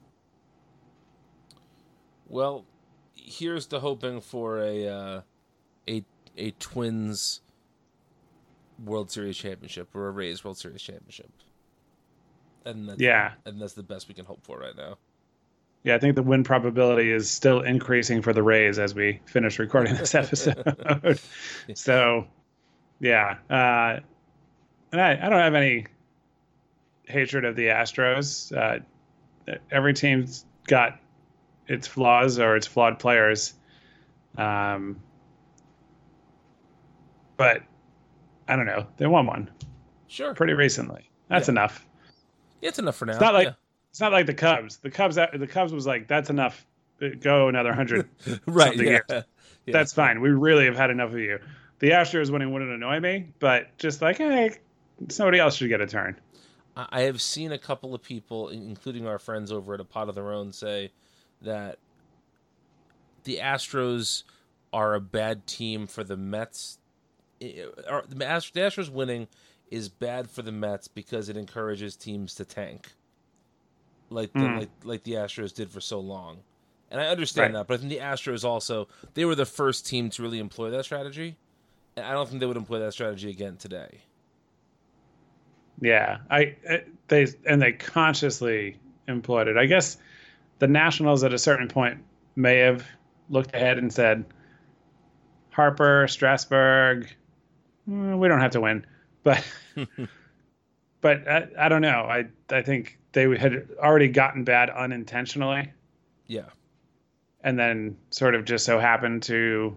Well, here's to hoping for a uh, a a Twins World Series championship or a Rays World Series championship. And that's, yeah. And that's the best we can hope for right now. Yeah, I think the win probability is still increasing for the Rays as we finish recording this episode. So, yeah. Uh, and I, I don't have any hatred of the Astros. Uh, every team's got its flaws or its flawed players. Um, but I don't know. They won one. Sure. Pretty recently. That's yeah. enough. It's enough for now. It's not like yeah. it's not like the Cubs. The Cubs the Cubs was like, that's enough. Go another hundred right, something yeah. years. Yeah. That's fine. We really have had enough of you. The Astros winning wouldn't annoy me, but just like, hey, somebody else should get a turn. I have seen a couple of people, including our friends over at A Pot of Their Own, say that the Astros are a bad team for the Mets. The Astros winning is bad for the Mets because it encourages teams to tank, like the, mm. like like the Astros did for so long. And I understand right. that, but I think the Astros also, they were the first team to really employ that strategy, and I don't think they would employ that strategy again today. Yeah, I they and they consciously employed it. I guess the Nationals at a certain point may have looked ahead and said, Harper, Strasburg, we don't have to win. But but I, I don't know. I I think they had already gotten bad unintentionally. Yeah. And then sort of just so happened to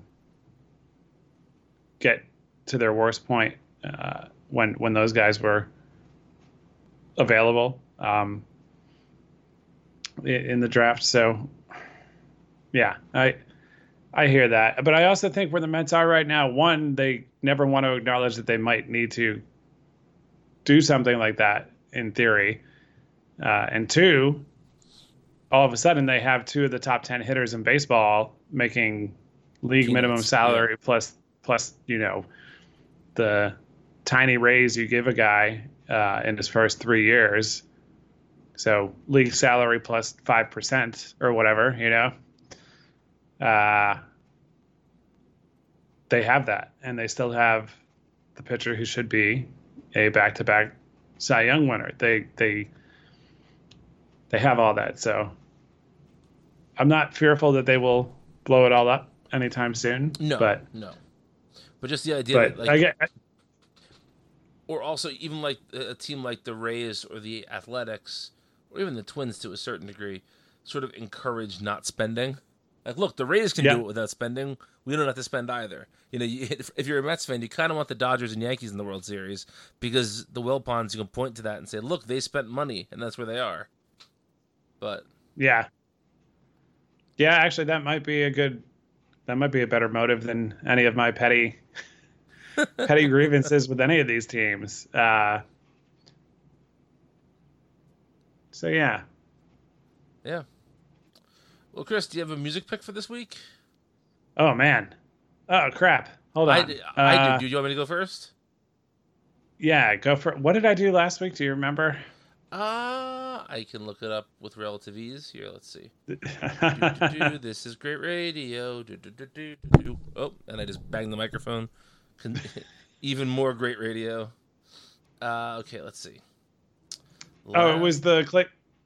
get to their worst point uh, when when those guys were available um, in the draft. So yeah, I I hear that. But I also think where the Mets are right now, one, they never want to acknowledge that they might need to do something like that in theory. Uh, and two, all of a sudden they have two of the top ten hitters in baseball making league Peanuts, minimum salary yeah. plus, plus, you know, the tiny raise you give a guy uh, in his first three years. So league salary plus five percent or whatever, you know. Uh, they have that, and they still have the pitcher who should be a back-to-back Cy Young winner. They they they have all that, so I'm not fearful that they will blow it all up anytime soon. No, but no. But just the idea, but that, like, I get, I, or also even like a team like the Rays or the Athletics, or even the Twins to a certain degree, sort of encourage not spending. Like, look, the Rays can yeah. do it without spending. We don't have to spend either. You know, you, if, if you're a Mets fan, you kind of want the Dodgers and Yankees in the World Series because the Wilpons, you can point to that and say, look, they spent money, and that's where they are. But yeah, yeah, actually, that might be a good, that might be a better motive than any of my petty, petty grievances with any of these teams. Uh, so yeah, yeah. Well, Chris, do you have a music pick for this week? Oh, man. Oh, crap. Hold on. I, d- I uh, do. Do you want me to go first? Yeah, go for it. What did I do last week? Do you remember? Uh, I can look it up with relative ease. Here, let's see. do, do, do, this is great radio. Do, do, do, do, do. Oh, and I just banged the microphone. Even more great radio. Uh, okay, let's see. Last... Oh, it was the click.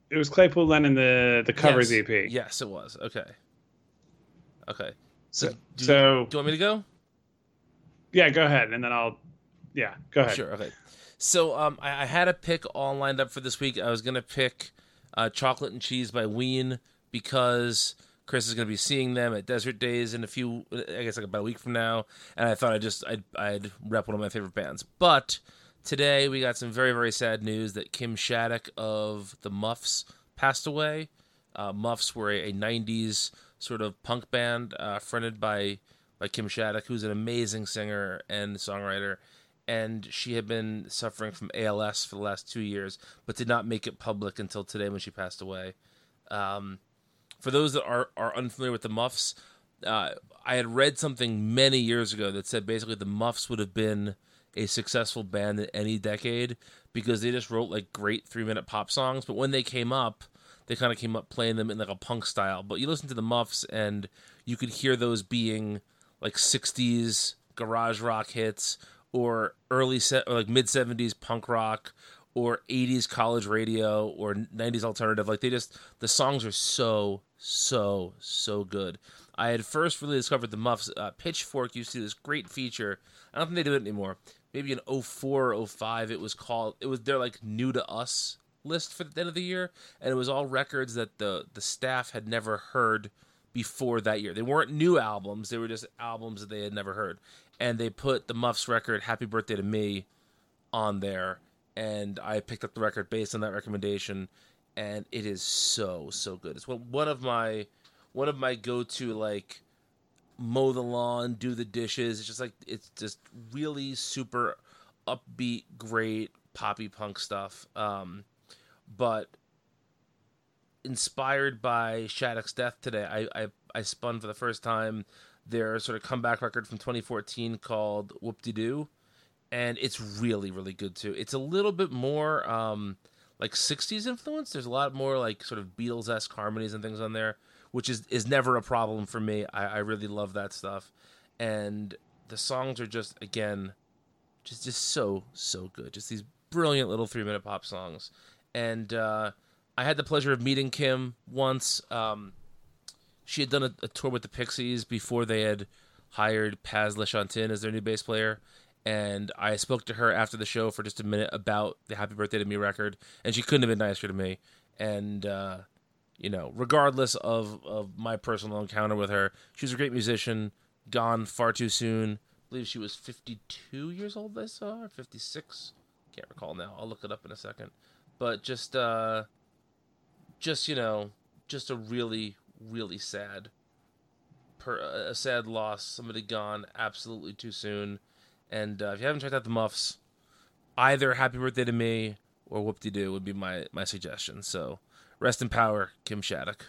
it was Claypool Lennon the the covers yes. E P. Yes, it was. Okay. Okay. So, So, do, so you, do you want me to go? yeah, go ahead, and then I'll. Yeah, go ahead. Sure. Okay. So um, I, I had a pick all lined up for this week. I was gonna pick uh, "Chocolate and Cheese" by Ween because Chris is gonna be seeing them at Desert Days in a few, I guess like about a week from now, and I thought I'd just I'd I'd rep one of my favorite bands. But today we got some very very sad news that Kim Shattuck of the Muffs passed away. Uh, Muffs were a, a nineties sort of punk band uh, fronted by by Kim Shattuck, who's an amazing singer and songwriter. And she had been suffering from A L S for the last two years, but did not make it public until today when she passed away. Um, for those that are, are unfamiliar with the Muffs, uh, I had read something many years ago that said basically the Muffs would have been a successful band in any decade because they just wrote like great three-minute pop songs. But when they came up, they kind of came up playing them in like a punk style. But you listen to the Muffs and you could hear those being like sixties garage rock hits, or early set, or like mid seventies punk rock, or eighties college radio, or nineties alternative. Like they just, the songs are so, so, so good. I had first really discovered the Muffs. Uh, Pitchfork used to do this great feature. I don't think they do it anymore. Maybe in oh four or oh five, it was called, it was their like new to us list for the end of the year. And it was all records that the, the staff had never heard before that year. They weren't new albums. They were just albums that they had never heard. And they put the Muffs record, Happy Birthday to Me, on there. And I picked up the record based on that recommendation. And it is so, so good. It's one of my one of my go-to, like, mow the lawn, do the dishes. It's just like, it's just really super upbeat, great, poppy punk stuff. Um, but inspired by Shattuck's death today, I, I, I spun for the first time their sort of comeback record from twenty fourteen called Whoop-De-Doo, and it's really, really good too. It's a little bit more um, like sixties influence. There's a lot more like sort of Beatles-esque harmonies and things on there, which is, is never a problem for me. I, I really love that stuff. And the songs are just, again, just, just so, so good. Just these brilliant little three-minute pop songs. And uh, I had the pleasure of meeting Kim once. Um, She had done a, a tour with the Pixies before they had hired Paz LeChantin as their new bass player. And I spoke to her after the show for just a minute about the Happy Birthday to Me record. And she couldn't have been nicer to me. And, uh, you know, regardless of, of my personal encounter with her, she was a great musician, gone far too soon. I believe she was fifty-two years old, I saw, or fifty-six. Can't recall now. I'll look it up in a second. But just, uh, just you know, just a really... really sad per a sad loss, somebody gone absolutely too soon. And uh, if you haven't checked out the Muffs, either Happy Birthday to Me or Whoop-De-Doo would be my my suggestion. So rest in power, Kim Shattuck.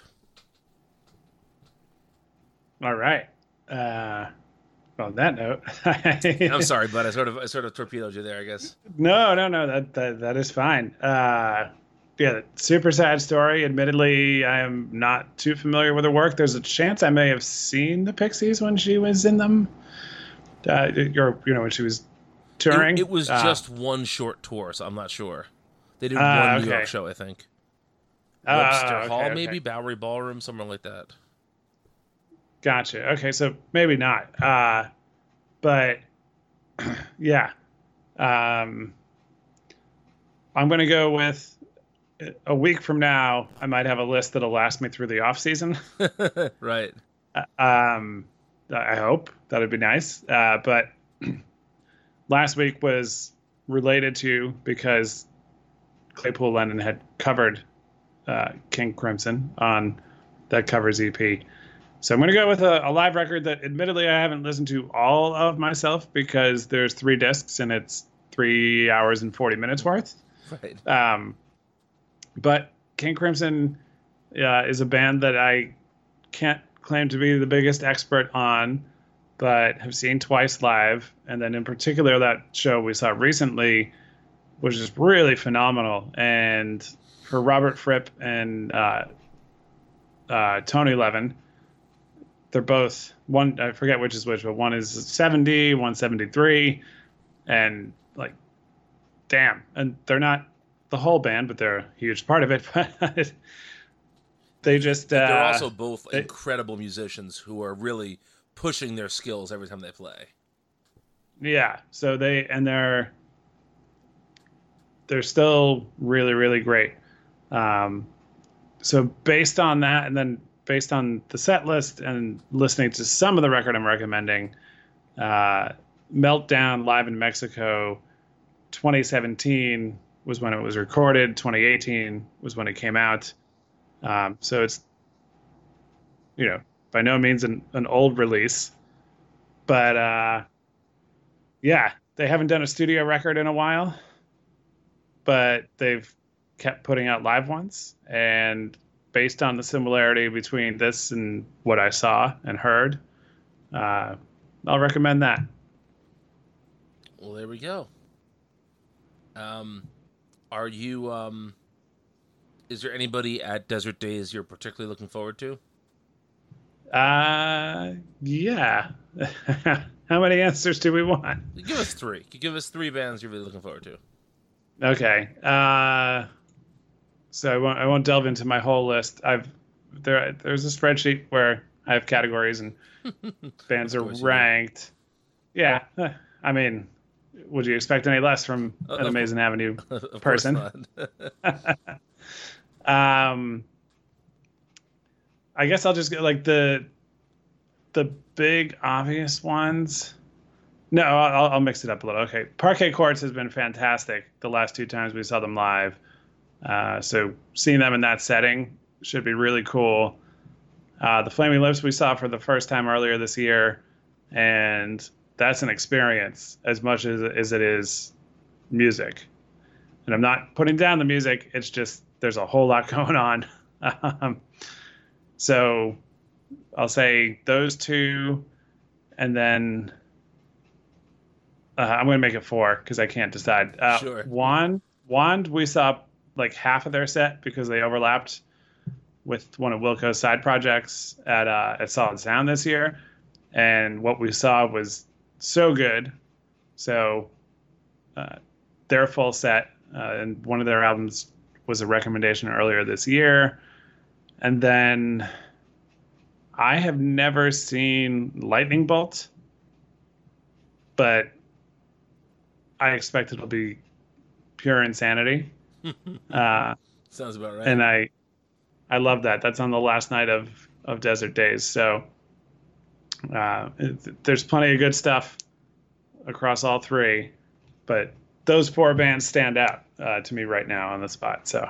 All right. Uh on that note, I'm sorry, but I sort of I sort of torpedoed you there, I guess. no no no that that, that is fine. uh Yeah, super sad story. Admittedly, I am not too familiar with her work. There's a chance I may have seen the Pixies when she was in them, uh, or you know, when she was touring. It, it was uh, just one short tour, so I'm not sure. They did uh, one okay. New York show, I think. Uh, Webster okay, Hall, okay. maybe Bowery Ballroom, somewhere like that. Gotcha. Okay, so maybe not. Uh, but yeah, um, I'm gonna go with. A week from now, I might have a list that'll last me through the off season. Right. Um, I hope that'd be nice. Uh, but last week was related to because Claypool Lennon had covered uh, King Crimson on that covers E P. So I'm going to go with a, a live record that admittedly I haven't listened to all of myself because there's three discs and it's three hours and forty minutes worth. Right. Um, But King Crimson uh, is a band that I can't claim to be the biggest expert on, but have seen twice live. And then in particular, that show we saw recently was just really phenomenal. And for Robert Fripp and uh, uh, Tony Levin, they're both, one, I forget which is which, but one is seventy, one's seventy-three. And like, damn. And they're not the whole band, but they're a huge part of it. But they just uh, they're also both they, incredible musicians who are really pushing their skills every time they play. Yeah, so they and they're they're still really really great. Um, so based on that, and then based on the set list and listening to some of the record I'm recommending, uh, Meltdown Live in Mexico, twenty seventeen was when it was recorded. twenty eighteen was when it came out. Um, so it's, you know, by no means an, an old release, but uh, yeah, they haven't done a studio record in a while, but they've kept putting out live ones. And based on the similarity between this and what I saw and heard, uh, I'll recommend that. Well, there we go. Um, are you, um, is there anybody at Desert Days you're particularly looking forward to? Uh, yeah. How many answers do we want? Give us three. Give us three bands you're really looking forward to. Okay. Uh, so I won't, I won't delve into my whole list. I've, there, there's a spreadsheet where I have categories and bands are ranked. Yeah. I mean, would you expect any less from an uh, Amazing Avenue person? um, I guess I'll just get like the the big obvious ones. No, I'll, I'll mix it up a little. Okay, Parquet Courts has been fantastic the last two times we saw them live. Uh, so seeing them in that setting should be really cool. Uh, the Flaming Lips we saw for the first time earlier this year, and that's an experience as much as, as it is music. And I'm not putting down the music. It's just there's a whole lot going on. um, so I'll say those two, and then uh, I'm going to make it four because I can't decide. Uh, sure. Wand, Wand, we saw like half of their set because they overlapped with one of Wilco's side projects at uh, at Solid Sound this year. And what we saw was so good. So uh, their full set, uh, and one of their albums was a recommendation earlier this year. And then I have never seen Lightning Bolt, but I expect it'll be pure insanity. uh, Sounds about right. And I, I love that. That's on the last night of, of Desert Days. So uh, it, there's plenty of good stuff across all three, but those four bands stand out uh, to me right now on the spot. So.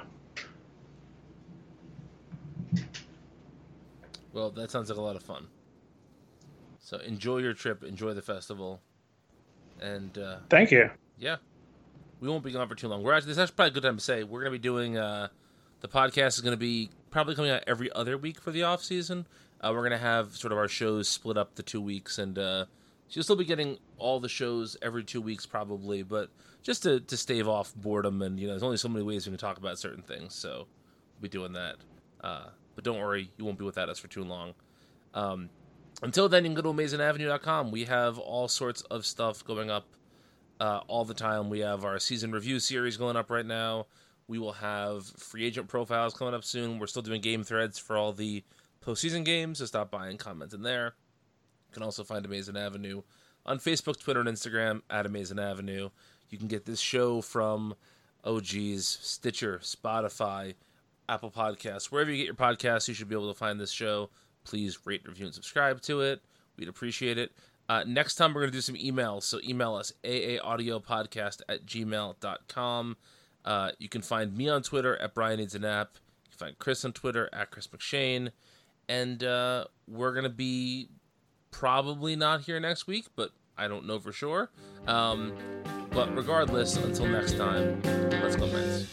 Well, that sounds like a lot of fun. So enjoy your trip, enjoy the festival, and uh, thank you. Yeah, we won't be gone for too long. We're actually this is actually probably a good time to say we're going to be doing uh, the podcast is going to be probably coming out every other week for the off season. Uh, we're going to have sort of our shows split up the two weeks, and uh, you'll still be getting all the shows every two weeks probably, but just to to stave off boredom, and you know, there's only so many ways we can talk about certain things, so we'll be doing that. Uh, But don't worry, you won't be without us for too long. Um, until then, you can go to amazing avenue dot com. We have all sorts of stuff going up uh, all the time. We have our season review series going up right now. We will have free agent profiles coming up soon. We're still doing game threads for all the postseason games, so stop by and comment in there. You can also find Amazing Avenue on Facebook, Twitter, and Instagram at Amazing Avenue. You can get this show from, oh geez, Stitcher, Spotify, Apple Podcasts, wherever you get your podcasts, you should be able to find this show. Please rate, review, and subscribe to it. We'd appreciate it. Uh, next time, we're going to do some emails, so email us, a a audio podcast at gmail dot com. Uh, you can find me on Twitter at Brian Needs a Nap. You can find Chris on Twitter at Chris McShane. And uh, we're going to be probably not here next week, but I don't know for sure. Um, but regardless, until next time, let's go Mets.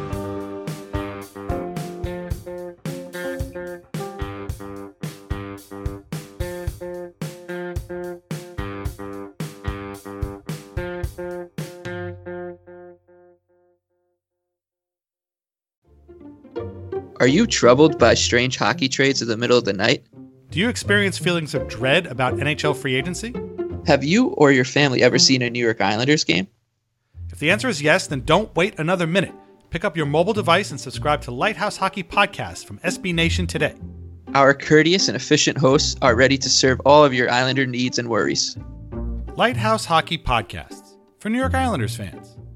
Are you troubled by strange hockey trades in the middle of the night? Do you experience feelings of dread about N H L free agency? Have you or your family ever seen a New York Islanders game? If the answer is yes, then don't wait another minute. Pick up your mobile device and subscribe to Lighthouse Hockey Podcast from S B Nation today. Our courteous and efficient hosts are ready to serve all of your Islander needs and worries. Lighthouse Hockey Podcasts for New York Islanders fans.